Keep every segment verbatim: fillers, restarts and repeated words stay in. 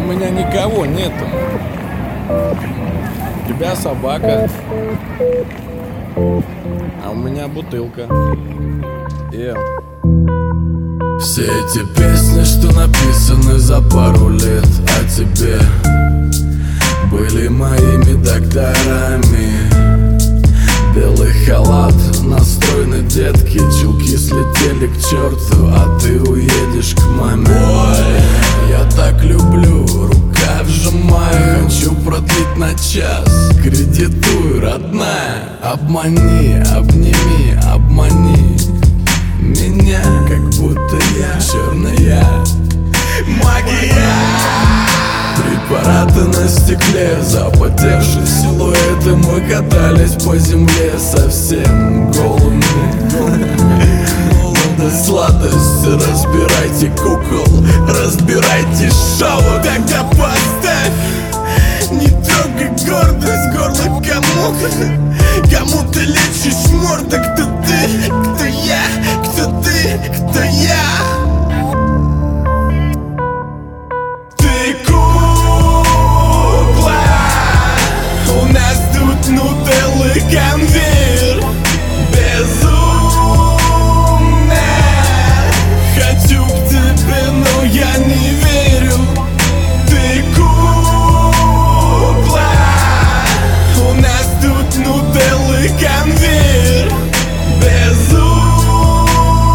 меня никого нету. У тебя собака, а у меня бутылка. Yeah. Все эти песни, что написаны за пару лет о тебе, были моими докторами. Белый халат, настроены детки, чулки слетели к черту, а ты уедешь к маме. Ой, я так люблю, рука вжимаю, хочу продлить на час. Кредитуй, родная, обмани, обними, обмани меня, как будто я черная магия. Препараты на стекле, запотевшие силуэты, мы катались по земле совсем голыми. Сладости, разбирайте кукол, разбирайте шоу. Тогда поставь, не трогай гордость, горло кому. Кому ты лечишь морду, кто ты, кто я, кто ты, кто я. Конвейер безумно хочу к тебе, но я не верю. Ты кукла, у нас тут нутеллы конвейер безумно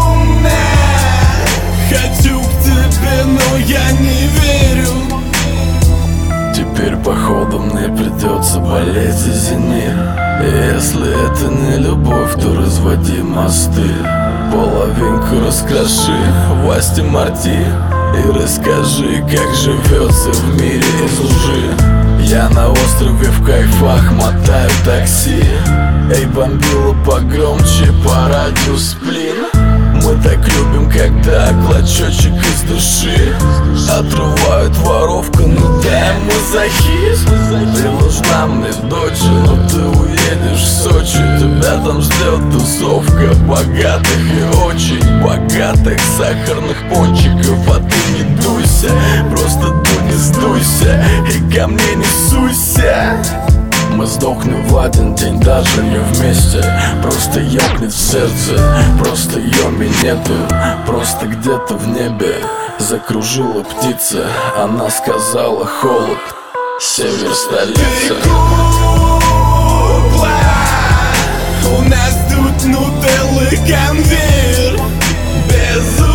хочу к тебе, но я не верю. Теперь походу мне придется болеть за «Зенит». Если это не любовь, то разводи мосты. Половинку раскроши в Астон Марти и расскажи, как живется в мире из лжи. Я на острове в кайфах мотаю такси. Эй, бомбила погромче, по радио сплин. Мы так любим, когда клочочек из души отрывают воровку, ну дай мазохизм. Ты нужна мне, дочь, но ты уедешь в Сочи. Тебя там ждет тусовка богатых и очень богатых сахарных пончиков. А ты не дуйся, просто дуй, не сдуйся и ко мне не суйся. Мы сдохнем в один день, даже не вместе. Просто ёкнет в сердце, просто ёми нету. Просто где-то в небе закружила птица. Она сказала холод, север столица. Ты кукла, у нас тут нутеллы конвейер безумно